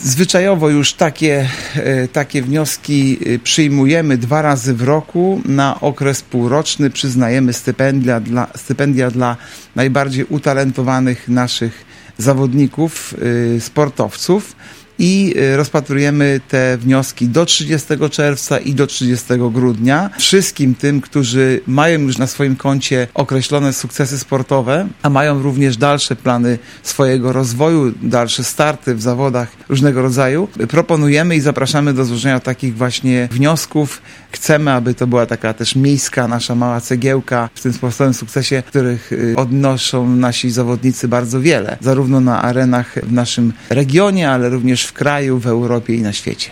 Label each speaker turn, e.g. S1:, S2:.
S1: Zwyczajowo już takie wnioski przyjmujemy 2 razy w roku. Na okres półroczny przyznajemy stypendia dla najbardziej utalentowanych naszych zawodników, sportowców. I rozpatrujemy te wnioski do 30 czerwca i do 30 grudnia. Wszystkim tym, którzy mają już na swoim koncie określone sukcesy sportowe, a mają również dalsze plany swojego rozwoju, dalsze starty w zawodach różnego rodzaju, proponujemy i zapraszamy do złożenia takich właśnie wniosków. Chcemy, aby to była taka też miejska, nasza mała cegiełka w tym sportowym sukcesie, których odnoszą nasi zawodnicy bardzo wiele, zarówno na arenach w naszym regionie, ale również w kraju, w Europie i na świecie.